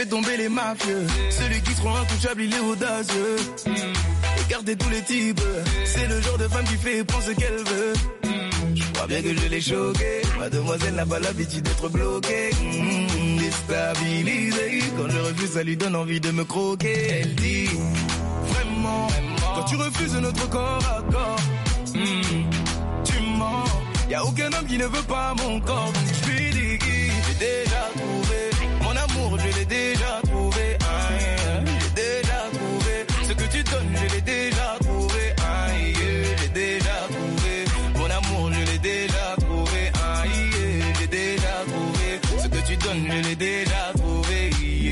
tomber les mafieux. Celui qui seront intouchables, il est audacieux. Regardez tous les types, c'est le genre de femme qui fait prendre ce qu'elle veut. Je crois bien que je l'ai choquée. Mademoiselle n'a pas l'habitude d'être bloquée. Déstabilisée. Quand je refuse, ça lui donne envie de me croquer. Elle dit vraiment, quand tu refuses notre corps à corps, tu mens. Y'a aucun homme qui ne veut pas mon corps. Donc je lui dis, j'ai déjà trouvé mon amour, je l'ai déjà trouvé. J'ai déjà trouvé ce que tu donnes, je l'ai déjà trouvé. J'ai déjà trouvé mon amour, je l'ai déjà trouvé. J'ai déjà trouvé ce que tu donnes, je l'ai déjà trouvé.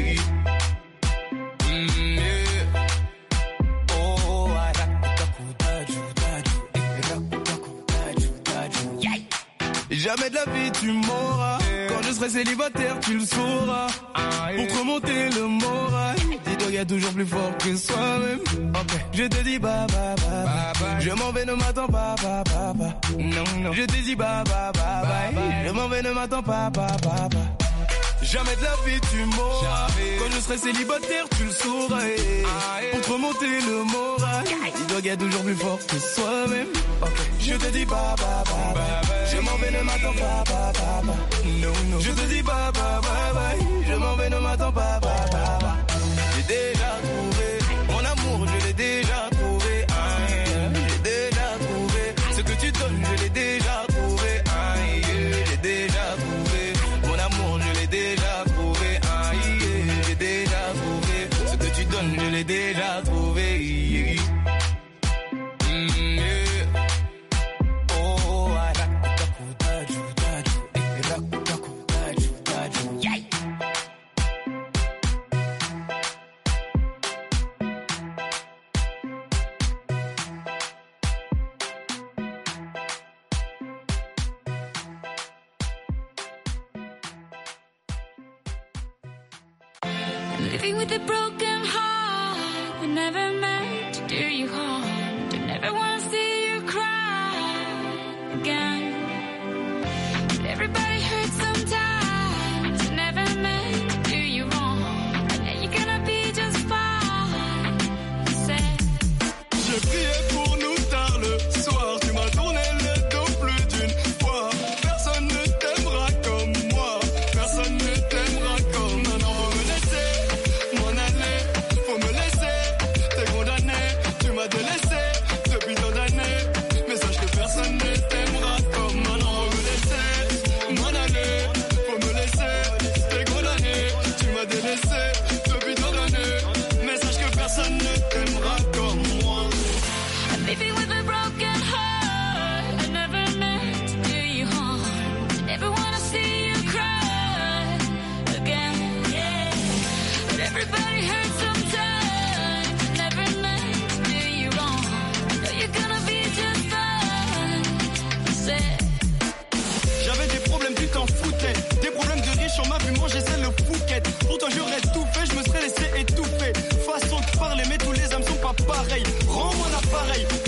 Jamais de la vie tu m'auras. Quand je serai célibataire tu le sauras. Pour te remonter le moral, dis-toi y'a toujours plus fort que soi-même. Je te dis bye bye bye bye. Je m'en vais, ne m'attends pas bye bye bye. Non. Je te dis bye bye bye bye. Je m'en vais, ne m'attends pas bye bye bye. Jamais de la vie tu m'auras. Quand je serai célibataire tu le sauras. Pour te remonter le moral, dis-toi qu'il y a toujours plus fort que soi-même. Je te dis bye bye bye bye. Je m'en vais, ne m'attends pas bye bye bye. Non. Je te dis bye bye bye bye. Je m'en vais, ne m'attends pas bye bye bye. J'ai déjà trouvé mon amour, je l'ai déjà trouvé. J'ai déjà trouvé ce que tu donnes, je l'ai déjà trouvé. J'ai déjà trouvé mon amour, je l'ai déjà trouvé. J'ai déjà trouvé ce que tu donnes, je l'ai déjà trouvé. Living with a broken heart, we never meant to do you harm. Don't ever want to see you cry again. But everybody hurts sometimes, I never meant to do you wrong. And now you're gonna be just fine. Je priais pour nous tard le soir, tu m'as tourné le dos plus d'une fois. Personne ne t'aimera comme moi, personne ne t'aimera comme moi. Non, faut me laisser m'en aller, faut me laisser, t'es condamné, tu m'as délaissé depuis tant d'années. Mais sache que personne ne t'aimera comme moi. Non, faut me laisser m'en aller, faut me laisser, t'es condamné, tu m'as délaissé depuis tant d'années. Mais sache que personne ne t'aimera comme moi. Living with a broken heart, I never meant to do you harm. Never wanna see you cry again. But everybody hurts sometimes, I never meant to do you wrong. Know you're gonna be just fine. J'avais des problèmes, tu t'en foutais. Des problèmes de riches, on m'a vu manger celle le fouquette. Pourtant j'aurais tout fait, je me serais laissé étouffer. Façon de parler, mais tous les hommes sont pas pareils. Rends-moi l'appareil,